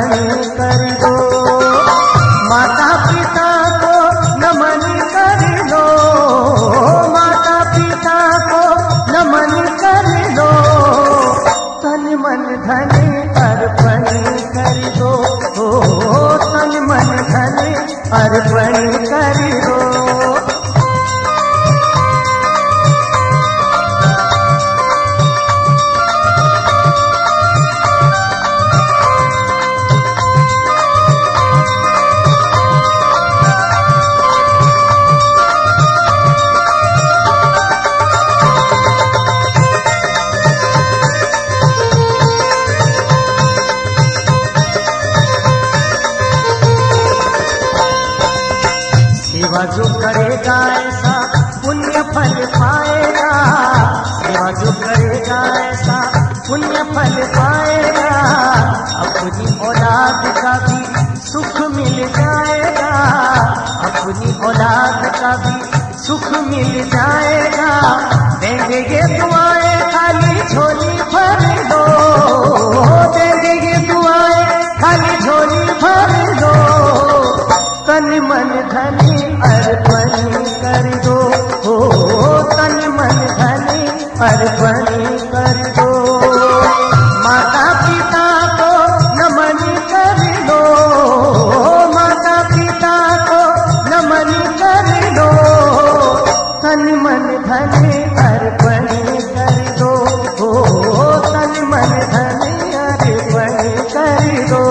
अर्पण कर दो। माता पिता को नमन कर लो, माता पिता को नमन कर लो, तन मन धन अर्पण कर दो, तन मन धन अर्पण कर दो। सेवा जो करेगा ऐसा पुण्य फल पाएगा, सेवा जो करेगा ऐसा पुण्य फल पाएगा। अपनी औलाद का भी सुख मिल जाएगा, अपनी औलाद का भी सुख मिल जाएगा। देंगे ये दुआएं खाली झोली भर दो, देंगे ये दुआएं खाली झोली भर दो, तन मन धन अर्पण कर दो, तन मन धन अर्पण कर दो। माता पिता को नमन कर लो, माता पिता को नमन कर लो, तन मन धन अर्पण कर दो, तन मन धन अर्पण कर दो।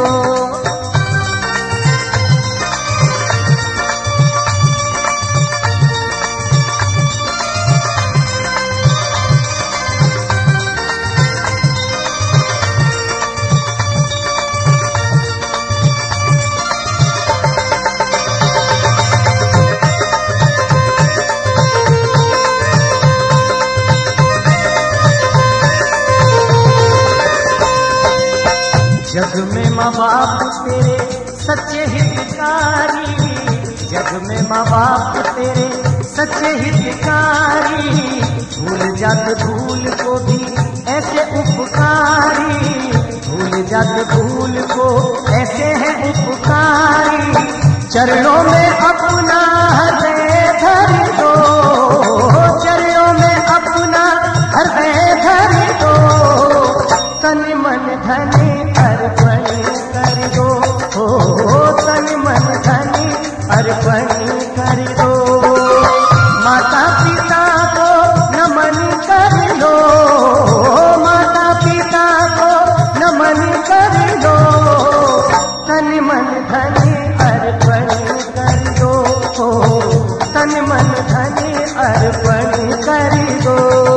जग में माँ बाप तेरे सच्चे हितकारी, जग में माँ बाप तेरे सच्चे हितकारी। भूल जात भूल को भी ऐसे उपकारी, भूल जात भूल को ऐसे है उपकारी। चरणों में अपना हृदय धर दो, चरणों में अपना हृदय धर दो, तन मन धन अर्पण कर दो, तन मन धन अर्पण कर दो। माता पिता को नमन कर लो, माता पिता को नमन कर लो, तन मन धन अर्पण कर दो, तन मन धन अर्पण कर दो।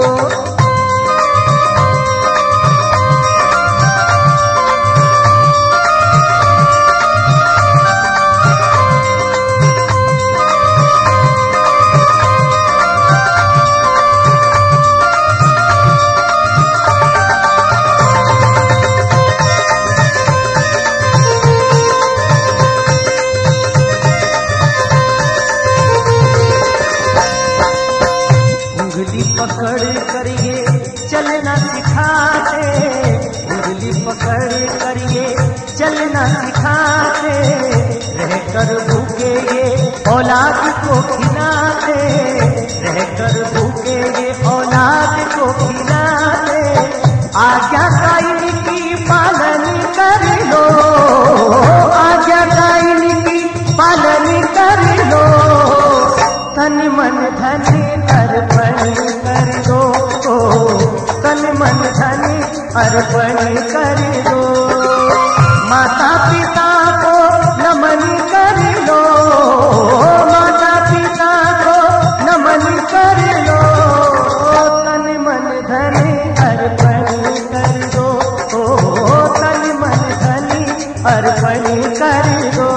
उंगली पकड़ कर ये चलना सिखाते, उंगली पकड़ कर ये चलना सिखाते। रहकर भूखे ये औलाद को खिलाते, रहकर भूखे ये औलाद को खिलाते। आज्ञा का इनकी पालन कर लो, आज्ञा का इनकी पालन कर लो, तन मन धन अर्पण कर दो, तन मन धन अर्पण कर दो। माता पिता को नमन कर लो, माता पिता को नमन कर लो, तन मन धन अर्पण कर दो, तन मन धन अर्पण कर दो।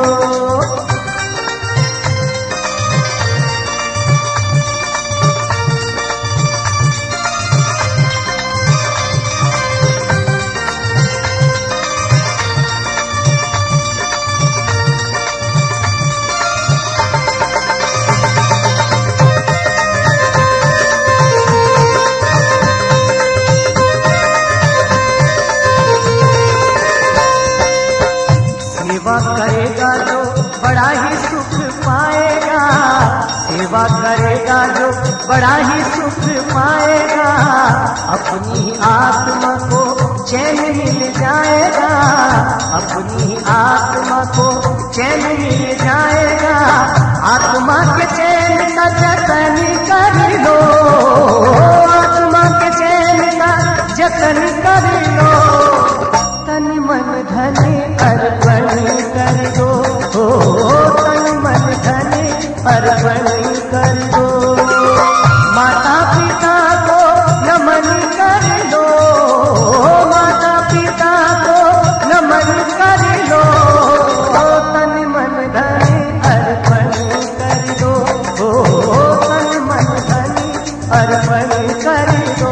सेवा करेगा जो बड़ा ही सुख पाएगा, सेवा करेगा जो बड़ा ही सुख पाएगा, अपनी आत्मा को चैन मिल जाएगा, अपनी आत्मा को चैन मिल जाएगा। आत्मा के चैन का जतन कर लो, आत्मा के चैन का जतन कर लो, तन मन धन अर्पण कर दो, तन मन धन अर्पण कर दो। माता पिता को नमन कर लो, माता पिता को नमन कर लो, तन मन धन अर्पण कर दो, तन मन धन अर्पण कर दो।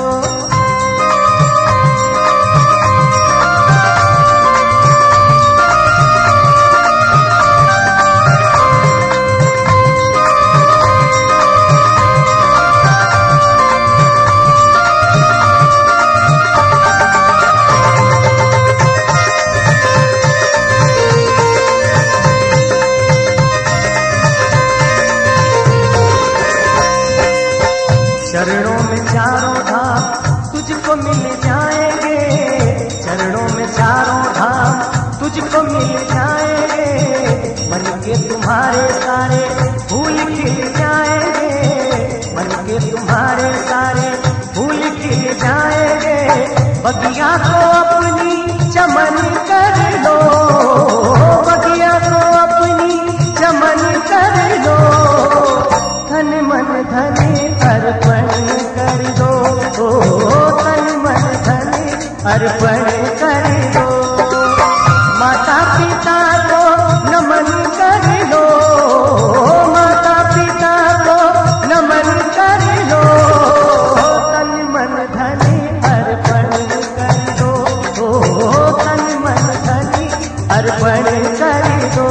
चरणों में चारों धाम तुझको मिल जाएंगे, चरणों में चारों धाम तुझको मिल जाएंगे, मन के तुम्हारे सारे फूल खिल जाएंगे, मन के तुम्हारे सारे फूल खिल जाएंगे। बगिया को अपनी चमन कर लो, बगिया को अपनी चमन कर लो, धन मन धन अर्पण कर दो, तन मन धन अर्पण कर दो। माता पिता को नमन कर लो, माता पिता को नमन कर लो, तन मन धन अर्पण कर दो, तन मन धन अर्पण कर दो।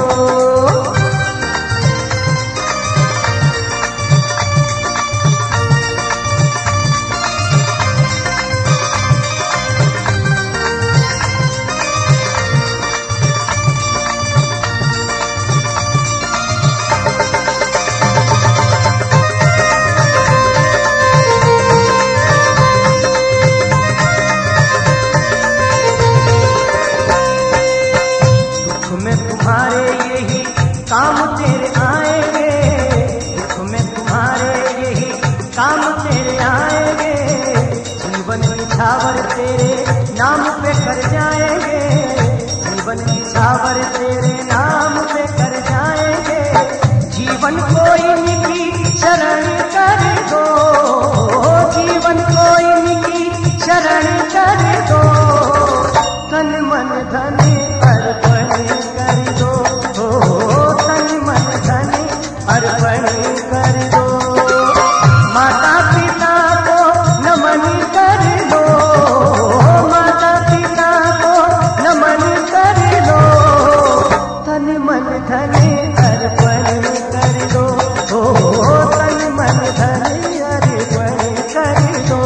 तुम्हारे यही काम तेरे आएंगे, दुख में तुम्हारे यही काम तेरे आएंगे, जीवन निछावर तेरे नाम पे कर जाएंगे, जीवन निछावर तेरे नाम पे कर जाएंगे। जीवन को इनकी शरण कर दो, जीवन को इनकी शरण कर दो, तन मन धन अर्पण कर दो, तन मन धन अर्पण कर दो। माता पिता को नमन कर लो, माता पिता को नमन कर लो, तन मन धन अर्पण कर दो, तन मन धन अर्पण कर दो।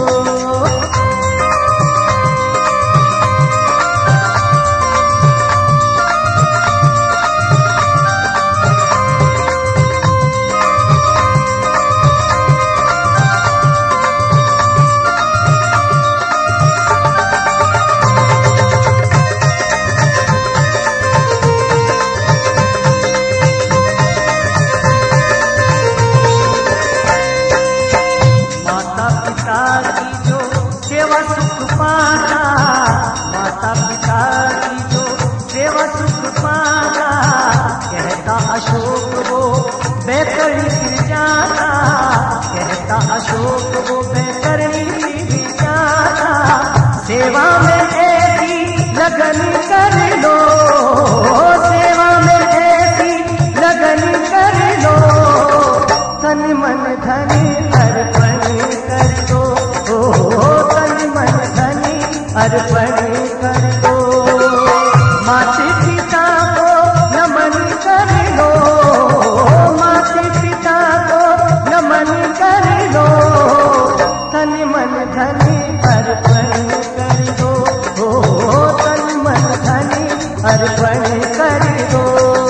अशोक वो बेकड़ी गिर जाता, कहता अशोक वो बेकड़ी गिर जाता। सेवा में ऐसी लगन कर लो, सेवा में ऐसी लगन कर लो, तन मन धन अर्पण कर दो, तन मन धन अर्पण कर दो। माता पिता को नमन कर लो, माता पिता को नमन कर लो, तन मन धन अर्पण कर दो, तन मन कर्म कर दो।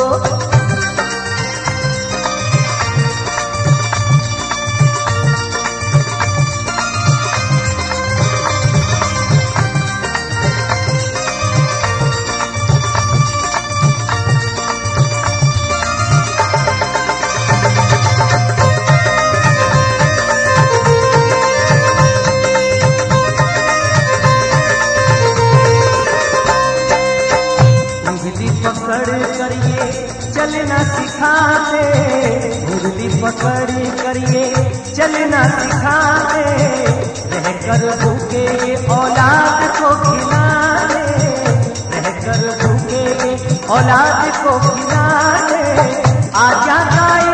पकड़ करिए चलना सिखाते, मुरली पकड़ करिए चलना सिखाते, रहकर भूखे औलाद को खिलाते, रहकर भूखे औलाद को खिलाते। आजा गाए